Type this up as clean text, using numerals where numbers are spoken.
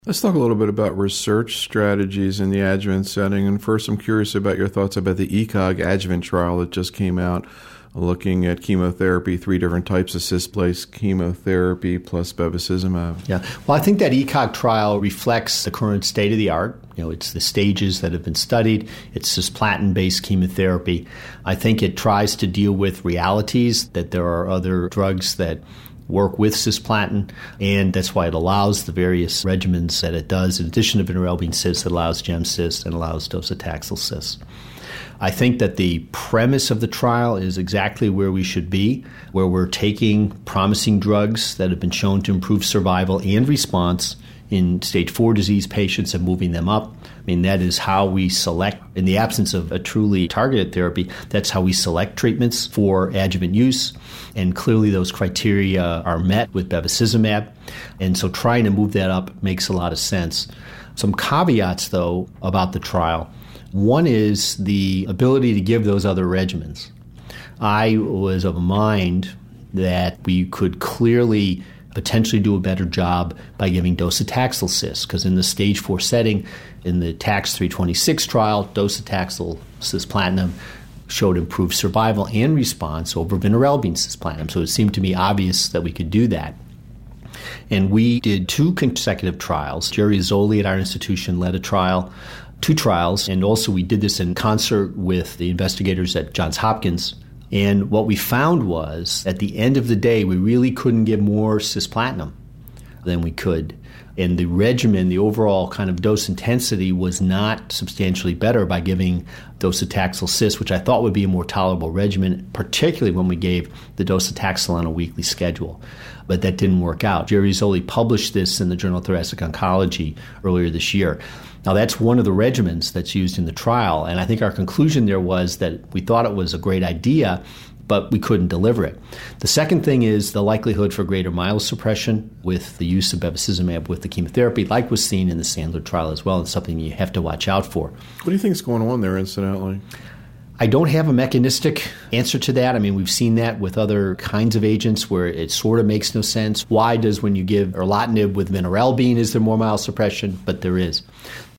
Let's talk a little bit about research strategies in the adjuvant setting. And first, I'm curious about your thoughts about the ECOG adjuvant trial that just came out, looking at chemotherapy, 3 different types of cisplatin chemotherapy plus bevacizumab. Yeah, well, I think that ECOG trial reflects the current state of the art. It's the stages that have been studied. It's cisplatin-based chemotherapy. I think it tries to deal with realities that there are other drugs that work with cisplatin, and that's why it allows the various regimens that it does, in addition to vinorelbine cis, it allows GemCis and allows docetaxel cis. I think that the premise of the trial is exactly where we should be, where we're taking promising drugs that have been shown to improve survival and response in stage 4 disease patients and moving them up. I mean, that is how we select, in the absence of a truly targeted therapy, that's how we select treatments for adjuvant use. And clearly those criteria are met with bevacizumab. And so trying to move that up makes a lot of sense. Some caveats, though, about the trial. One is the ability to give those other regimens. I was of a mind that we could clearly potentially do a better job by giving docetaxel cis, because in the stage 4 setting, in the TAX 326 trial, docetaxel cisplatin showed improved survival and response over vinorelbine cisplatin. So it seemed to me obvious that we could do that. And we did 2 consecutive trials. Jerry Zoli at our institution led a trial, 2 trials, and also we did this in concert with the investigators at Johns Hopkins. And what we found was, at the end of the day, we really couldn't give more cisplatin than we could. And the regimen, the overall kind of dose intensity, was not substantially better by giving docetaxel cis, which I thought would be a more tolerable regimen, particularly when we gave the docetaxel on a weekly schedule. But that didn't work out. Jerry Zoli published this in the Journal of Thoracic Oncology earlier this year. Now, that's one of the regimens that's used in the trial, and I think our conclusion there was that we thought it was a great idea, but we couldn't deliver it. The second thing is the likelihood for greater myelosuppression with the use of bevacizumab with the chemotherapy, like was seen in the Sandler trial as well. It's something you have to watch out for. What do you think is going on there, incidentally? I don't have a mechanistic answer to that. I mean, we've seen that with other kinds of agents where it sort of makes no sense. Why does when you give erlotinib with vinorelbine, is there more myelosuppression? But there is.